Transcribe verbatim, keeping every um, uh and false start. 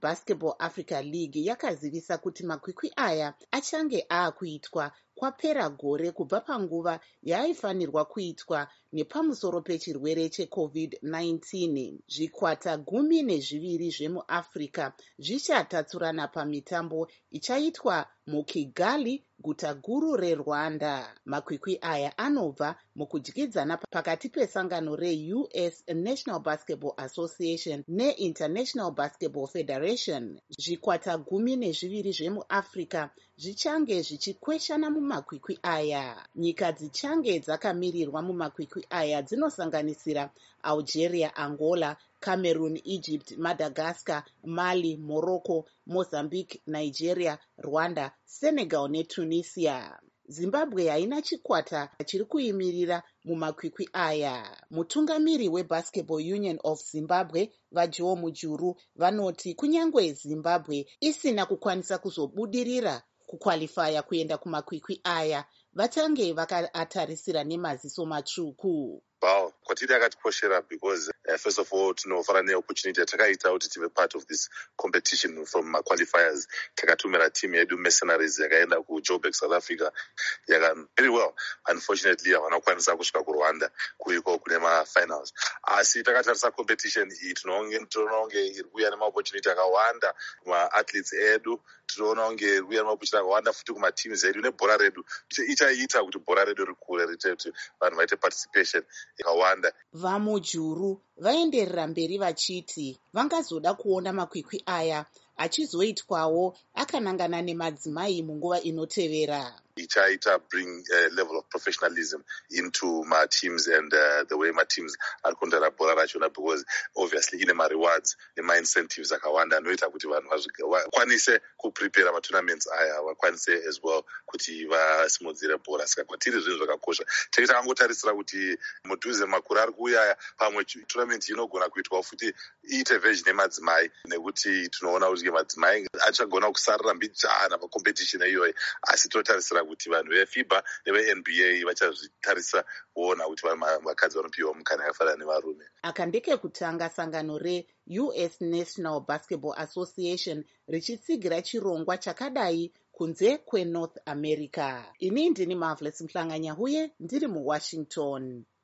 Basketball Africa League yakazivisa kuti makwikwi aya achange aakuitwa kwapera gore kubva panguva yaaifanirwa kuitwa nepamusoro pechirwere checovid nineteen. Zvikwata gumi nezviviri zvemuafrica zvichatatsurana pamitambo ichaitwa mukigali, guta guru reRwanda. Makwikwi aya anobva mukudyidzana pakati pesangano reU S National Basketball Association neInternational Basketball Federation. Zvikwata gumi nezviviri zvemuafrica zvichange zvichikweshana mumakwikwi aya. Nyika dzichange dzakamirirwa mumakwikwi aya dzinosanganisira Algeria, Angola, Cameroon, Egypt, Madagascar, Mali, Morocco, Mozambique, Nigeria, Rwanda, Senegal neTunisia. Zimbabwe haina chikwata chiri kuimirira mumakwikwi aya. Mutungamiri weBasketball Union of Zimbabwe, vaJoe Mujuru, vanoti kunyangwe Zimbabwe isina kukwanisa kuzobudirira kukwalifaya kuenda kumakwikwi aya, vachange vakaatarisira nemaziso matsvuku. Wow, kwatiri akatikoshera because uh, first of all tinofara neopportunity takaita kuti tive part of this competition from uh, qualifiers. Takatumira team yedu Mercenaries yakaenda kuJoburg, South Africa, yaka very well. Unfortunately havanakwanisa kusvika kuRwanda kuiko kune mafinals. Asi takatarisa competition iyi tinoonge tinoonge iri kuuya nemaopportunity akawanda kuma-athletes edu, tinoona kunge iri kuuya nemaopportunity akawanda futi kuma-teams edu nebhora redu. Ichaita kuti bhora redu rikure riite kuti vanhu vaite participation yakawanda. VaMujuru vaenderera mberi vachiti vangazoda kuona makwikwi aya achizoitwawo akanangana nemadzimai munguva inotevera. Ichaita bring a level of professionalism into my teams and uh, the way my teams are kundara bhora rachona, because obviously ine ma-rewards nema-incentives akawanda anoita kuti vanhu vakwanise kuprepare ma-tournaments aya, vakwanise as well kuti vasimudzire bhora. Saka kwatiri zvinhu zvakakosha. Takaita angotarisira kuti mudhuze makore ari kuuya pamwe tournament inogona kuitwa futi iite version yemadzimai, nekuti tinoona kuti madzimai achagona kusarira mbidzana pacompetition iyoyi, asi totarisira kuti vanhu veFIBA neveN B A vachazvitarisa kuona kuti vakadzi vanopiwa mukana yakafanana nevarume. Aka ndekekutanga sangano reU S National Basketball Association richitsigira chirongwa chakadai kunze kweNorth America. Ini ndini Marvelous Mhlanganya huye ndiri muWashington.